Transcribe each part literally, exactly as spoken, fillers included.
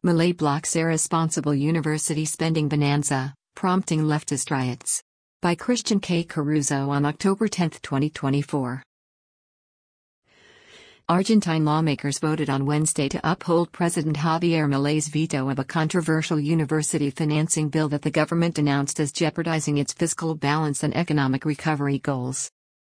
Milei blocks irresponsible university spending bonanza, prompting leftist riots. By Christian K. Caruso on October tenth, twenty twenty-four. Argentine lawmakers voted on Wednesday to uphold President Javier Milei's veto of a controversial university financing bill that the government announced as jeopardizing its fiscal balance and economic recovery goals.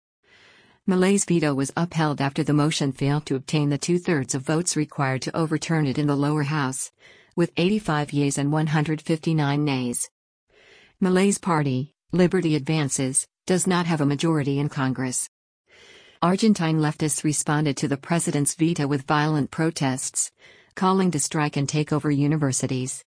Milei's veto was upheld after the motion failed to obtain the two-thirds of votes required to overturn it in the lower house, with eighty-five yeas and one hundred fifty-nine nays. Milei's party, Liberty Advances, does not have a majority in Congress. Argentine leftists responded to the president's veto with violent protests, calling to strike and take over universities.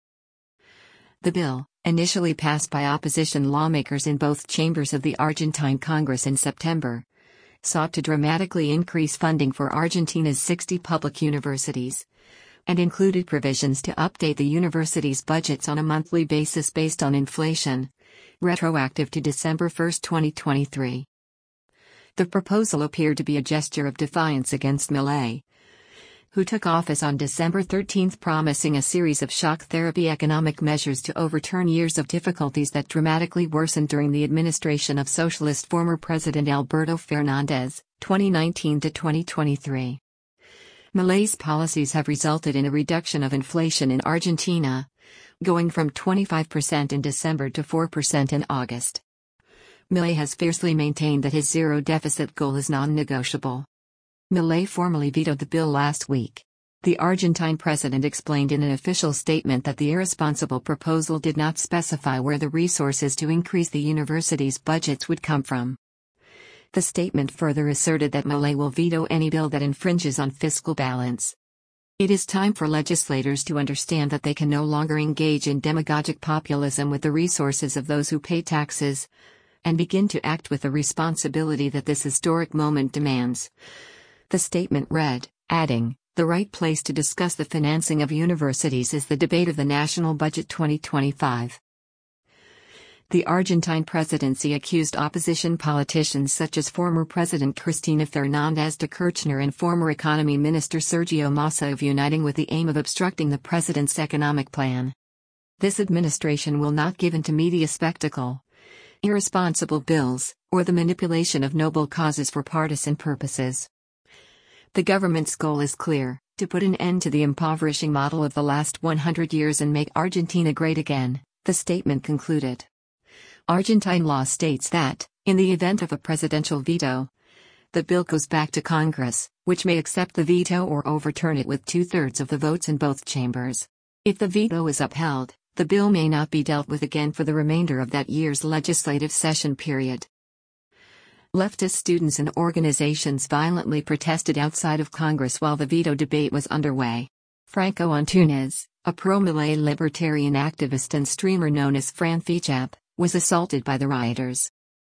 The bill, initially passed by opposition lawmakers in both chambers of the Argentine Congress in September, sought to dramatically increase funding for Argentina's sixty public universities, and included provisions to update the universities' budgets on a monthly basis based on inflation, retroactive to December first, twenty twenty-three. The proposal appeared to be a gesture of defiance against Milei, who took office on December thirteenth promising a series of shock therapy economic measures to overturn years of difficulties that dramatically worsened during the administration of socialist former President Alberto Fernandez, twenty nineteen to twenty twenty-three. Milei's policies have resulted in a reduction of inflation in Argentina, going from twenty-five percent in December to four percent in August. Milei has fiercely maintained that his zero-deficit goal is non-negotiable. Milei formally vetoed the bill last week. The Argentine president explained in an official statement that the irresponsible proposal did not specify where the resources to increase the university's budgets would come from. The statement further asserted that Milei will veto any bill that infringes on fiscal balance. It is time for legislators to understand that they can no longer engage in demagogic populism with the resources of those who pay taxes, and begin to act with the responsibility that this historic moment demands. The statement read, adding, "The right place to discuss the financing of universities is the debate of the national budget twenty twenty-five. The Argentine presidency accused opposition politicians such as former President Cristina Fernández de Kirchner and former Economy Minister Sergio Massa of uniting with the aim of obstructing the president's economic plan. This administration will not give in to media spectacle, irresponsible bills, or the manipulation of noble causes for partisan purposes. The government's goal is clear, to put an end to the impoverishing model of the last one hundred years and make Argentina great again," the statement concluded. Argentine law states that, in the event of a presidential veto, the bill goes back to Congress, which may accept the veto or overturn it with two-thirds of the votes in both chambers. If the veto is upheld, the bill may not be dealt with again for the remainder of that year's legislative session period. Leftist students and organizations violently protested outside of Congress while the veto debate was underway. Franco Antunes, a pro-Milei libertarian activist and streamer known as Fran Feechap, was assaulted by the rioters.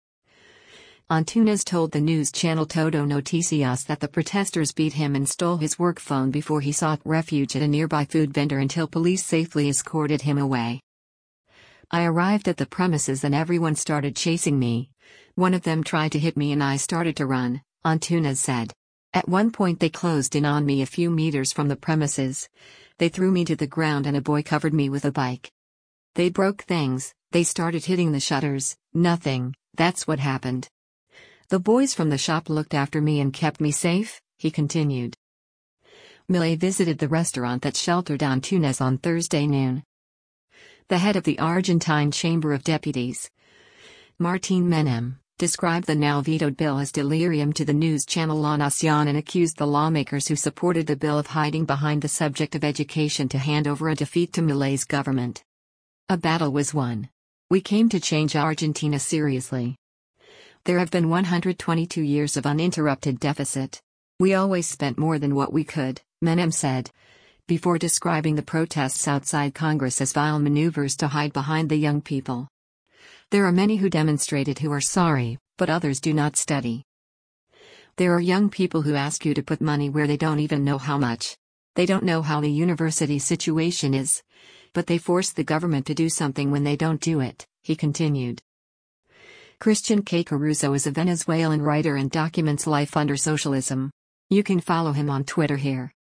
Antunes told the news channel Todo Noticias that the protesters beat him and stole his work phone before he sought refuge at a nearby food vendor until police safely escorted him away. "I arrived at the premises and everyone started chasing me. One of them tried to hit me and I started to run," Antunes said. "At one point they closed in on me a few meters from the premises. They threw me to the ground and a boy covered me with a bike. They broke things, they started hitting the shutters, nothing, that's what happened. The boys from the shop looked after me and kept me safe," he continued. Milei visited the restaurant that sheltered Antunes on Thursday noon. The head of the Argentine Chamber of Deputies, Martín Menem, described the now vetoed bill as delirium to the news channel La Nación and accused the lawmakers who supported the bill of hiding behind the subject of education to hand over a defeat to Milei's government. "A battle was won. We came to change Argentina seriously. There have been one hundred twenty-two years of uninterrupted deficit. We always spent more than what we could," Menem said, before describing the protests outside Congress as vile maneuvers to hide behind the young people. "There are many who demonstrated who are sorry, but others do not study. There are young people who ask you to put money where they don't even know how much. They don't know how the university situation is, but they force the government to do something when they don't do it," he continued. Christian K. Caruso is a Venezuelan writer and documents life under socialism. You can follow him on Twitter here.